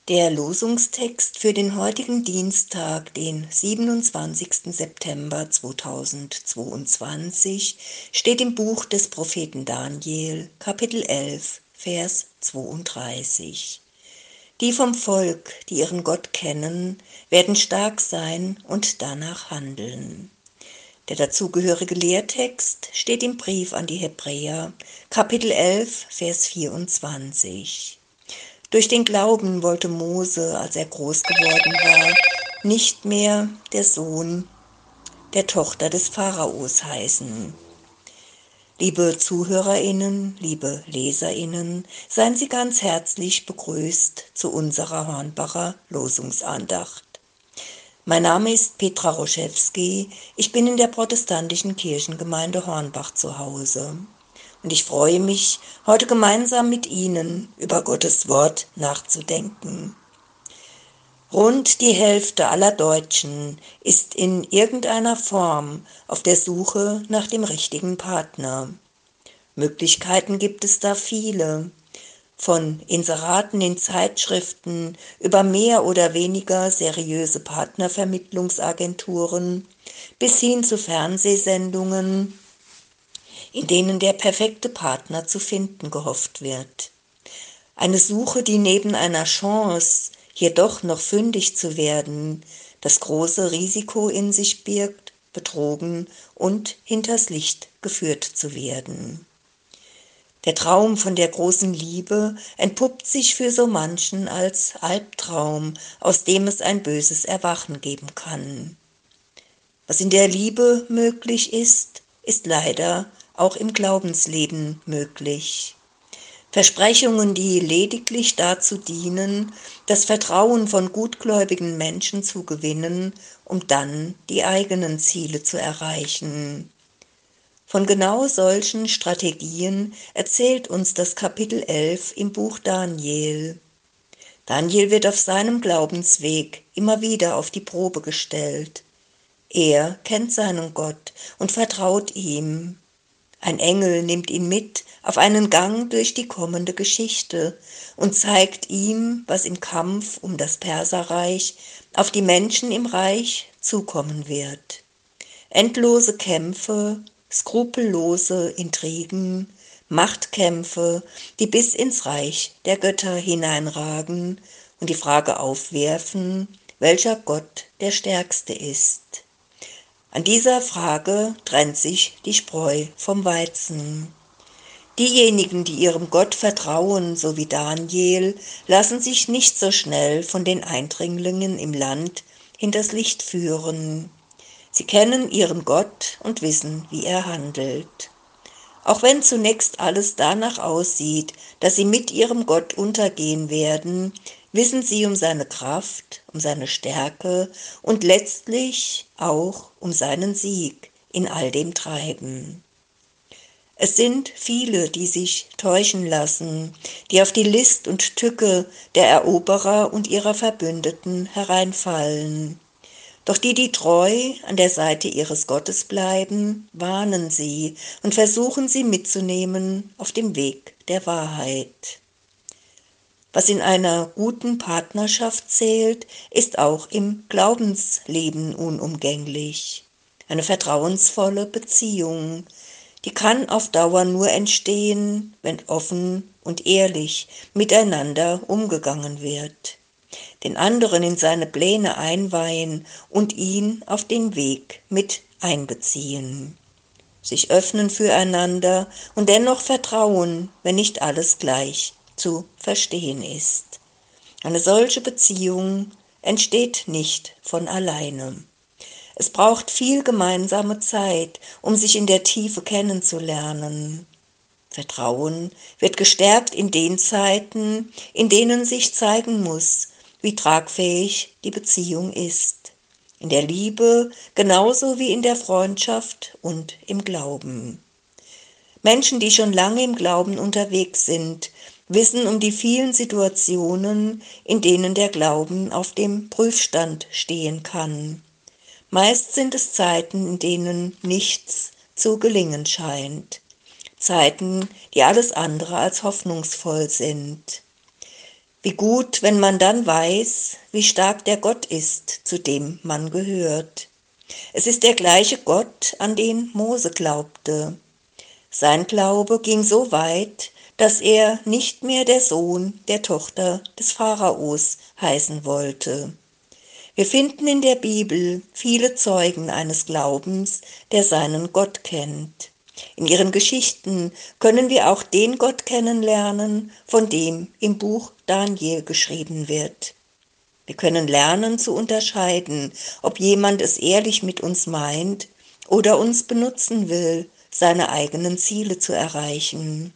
Der Losungstext für den heutigen Dienstag, den 27. September 2022, steht im Buch des Propheten Daniel, Kapitel 11, Vers 32. Die vom Volk, die ihren Gott kennen, werden stark sein und danach handeln. Der dazugehörige Lehrtext steht im Brief an die Hebräer, Kapitel 11, Vers 24. Durch den Glauben wollte Mose, als er groß geworden war, nicht mehr der Sohn der Tochter des Pharaos heißen. Liebe ZuhörerInnen, liebe LeserInnen, seien Sie ganz herzlich begrüßt zu unserer Hornbacher Losungsandacht. Mein Name ist Petra Roschewski, ich bin in der protestantischen Kirchengemeinde Hornbach zu Hause. Und ich freue mich, heute gemeinsam mit Ihnen über Gottes Wort nachzudenken. Rund die Hälfte aller Deutschen ist in irgendeiner Form auf der Suche nach dem richtigen Partner. Möglichkeiten gibt es da viele. Von Inseraten in Zeitschriften über mehr oder weniger seriöse Partnervermittlungsagenturen bis hin zu Fernsehsendungen, in denen der perfekte Partner zu finden gehofft wird. Eine Suche, die neben einer Chance, jedoch noch fündig zu werden, das große Risiko in sich birgt, betrogen und hinters Licht geführt zu werden. Der Traum von der großen Liebe entpuppt sich für so manchen als Albtraum, aus dem es ein böses Erwachen geben kann. Was in der Liebe möglich ist, ist leider auch im Glaubensleben möglich. Versprechungen, die lediglich dazu dienen, das Vertrauen von gutgläubigen Menschen zu gewinnen, um dann die eigenen Ziele zu erreichen. Von genau solchen Strategien erzählt uns das Kapitel 11 im Buch Daniel. Daniel wird auf seinem Glaubensweg immer wieder auf die Probe gestellt. Er kennt seinen Gott und vertraut ihm. Ein Engel nimmt ihn mit auf einen Gang durch die kommende Geschichte und zeigt ihm, was im Kampf um das Perserreich auf die Menschen im Reich zukommen wird. Endlose Kämpfe, skrupellose Intrigen, Machtkämpfe, die bis ins Reich der Götter hineinragen und die Frage aufwerfen, welcher Gott der stärkste ist. An dieser Frage trennt sich die Spreu vom Weizen. Diejenigen, die ihrem Gott vertrauen, so wie Daniel, lassen sich nicht so schnell von den Eindringlingen im Land hinters Licht führen. Sie kennen ihren Gott und wissen, wie er handelt. Auch wenn zunächst alles danach aussieht, dass sie mit ihrem Gott untergehen werden, wissen sie um seine Kraft, um seine Stärke und letztlich auch um seinen Sieg in all dem Treiben. Es sind viele, die sich täuschen lassen, die auf die List und Tücke der Eroberer und ihrer Verbündeten hereinfallen. Doch die, die treu an der Seite ihres Gottes bleiben, warnen sie und versuchen sie mitzunehmen auf dem Weg der Wahrheit. Was in einer guten Partnerschaft zählt, ist auch im Glaubensleben unumgänglich. Eine vertrauensvolle Beziehung, die kann auf Dauer nur entstehen, wenn offen und ehrlich miteinander umgegangen wird. Den anderen in seine Pläne einweihen und ihn auf den Weg mit einbeziehen. Sich öffnen füreinander und dennoch vertrauen, wenn nicht alles gleich zu verstehen ist. Eine solche Beziehung entsteht nicht von alleine. Es braucht viel gemeinsame Zeit, um sich in der Tiefe kennenzulernen. Vertrauen wird gestärkt in den Zeiten, in denen sich zeigen muss, wie tragfähig die Beziehung ist. In der Liebe genauso wie in der Freundschaft und im Glauben. Menschen, die schon lange im Glauben unterwegs sind, wissen um die vielen Situationen, in denen der Glauben auf dem Prüfstand stehen kann. Meist sind es Zeiten, in denen nichts zu gelingen scheint. Zeiten, die alles andere als hoffnungsvoll sind. Wie gut, wenn man dann weiß, wie stark der Gott ist, zu dem man gehört. Es ist der gleiche Gott, an den Mose glaubte. Sein Glaube ging so weit, dass er nicht mehr der Sohn der Tochter des Pharaos heißen wollte. Wir finden in der Bibel viele Zeugen eines Glaubens, der seinen Gott kennt. In ihren Geschichten können wir auch den Gott kennenlernen, von dem im Buch Daniel geschrieben wird. Wir können lernen zu unterscheiden, ob jemand es ehrlich mit uns meint oder uns benutzen will, seine eigenen Ziele zu erreichen.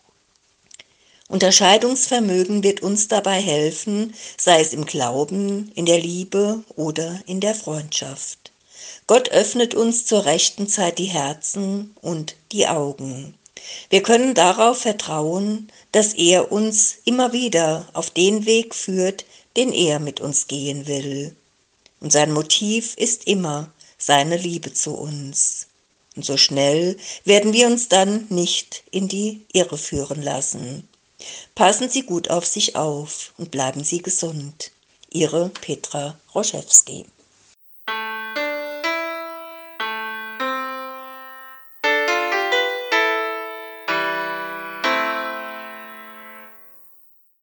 Unterscheidungsvermögen wird uns dabei helfen, sei es im Glauben, in der Liebe oder in der Freundschaft. Gott öffnet uns zur rechten Zeit die Herzen und die Augen. Wir können darauf vertrauen, dass er uns immer wieder auf den Weg führt, den er mit uns gehen will. Und sein Motiv ist immer seine Liebe zu uns. Und so schnell werden wir uns dann nicht in die Irre führen lassen. Passen Sie gut auf sich auf und bleiben Sie gesund. Ihre Petra Roschewski.